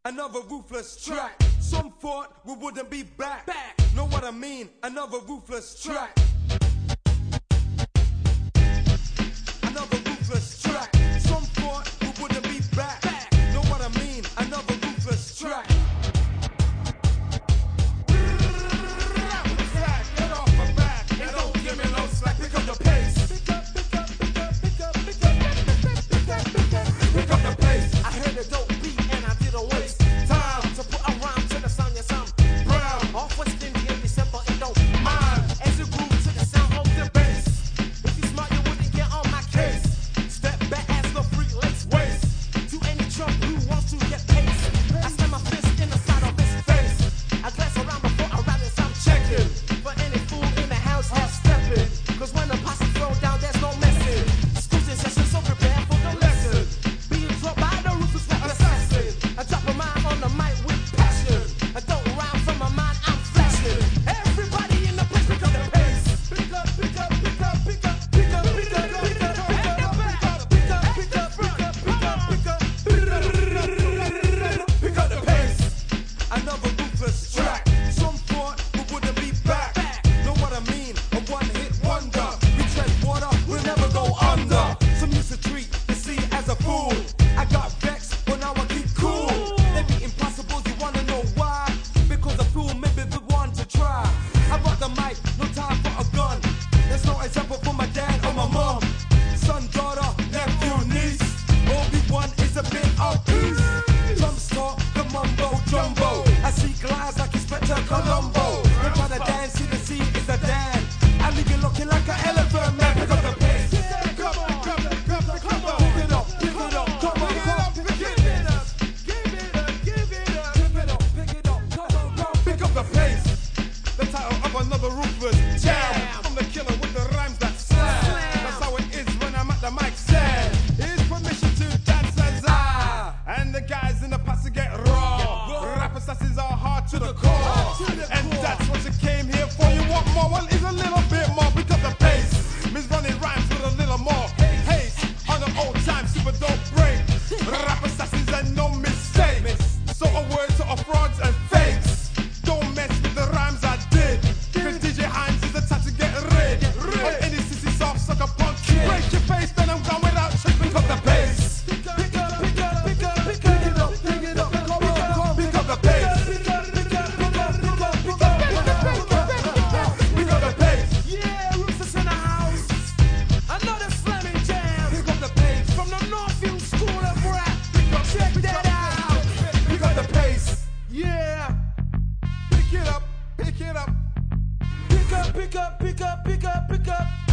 another ruthless track. Some thought we wouldn't be back. Know what I mean? Another ruthless track. Another ruthless track. Some thought we wouldn't be back. Know what I mean? Another ruthless track. Get off my back and don't give me no slack. Pick up the pace. Pick up the pace. I heard a dope beat and I didn't waste time to put a rhyme to the sound. Yes, I'm brown. Off West Indian December, it don't mind. As you groove to the sound of the bass. If you smart, you wouldn't get on my case. Step back as the free lace waist. To any chump who wants to get pace. I slam my fist in the side of his face. I glance around before I rally, I'm checking. For any fool in the house, half stepping. Cause when the posse throw down, there's no messing. Exclusive session, so prepare for the lesson. Being dropped by the ruthless rap assassin. I drop a mind on the mic with passion. I don't rhyme from my mind, I'm flashing. Everybody in the place, pick up the pace. Pick up, pick up, pick up, pick up, pick up, pick up, pick up, pick up, pick up, pick up, pick up, pick up, pick up, Pick up the pace. Another ruthless track. Some thought we wouldn't be back. Know what I mean? A one-hit wonder. We tread water, we'll never go under. Some used to treat the sea as a fool. I got vexed, but now I keep cool. They be impossible, you wanna know why? Because a fool may be the one to try. I brought the mic, no time for a gun. There's no example for my dad or my mom. Son, daughter, nephew, niece. Obi-Wan is a bit of peace. Drums talk, the mumbo jumbo. I see glides like Inspector Columbo. They try to dance, see the sea is a dance. I leave you looking like an elephant, man. Pick up the pace. Pick up, pick up, pick up, pick up. Pick it up, pick it up, come on, come on. Pick it up, give it up, give it up. Pick it up, pick it up, come on, come on. Pick up the pace. The title of another ruthless jam. I'm the killer with the rhymes that slam. That's how it is when I'm at the mic stand. Here's permission to dance as I. And the guys in the posse get raw. Rap assassins are hard to the core. And that's what you came here for. You want more? Well, it's a little bit more. Pick up the pace. Miss running rhymes with a little more haste. On the old time, super dope break. Rap assassins and no mistake. So a word to our frauds and fakes. Don't mess with the rhymes I did. Cause DJ Hines is the time to get rid. On any sissy soft sucker punk kid. Break your face, then I'm gone without trick. Pick up the pace. Pick up, pick up, pick up, pick up, pick it up, pick it up, come on, come. Pick up the pace. Pick up, pick up, pick up, pick up, pick up, pick up, pick up the pace. Yeah, Rufus in the house. Another slamming jam. Pick up the pace. From the Northview School of Rap. Check that out. Pick up the pace. Yeah. Pick it up, pick it up. Pick up, pick up, pick up, pick up, pick up.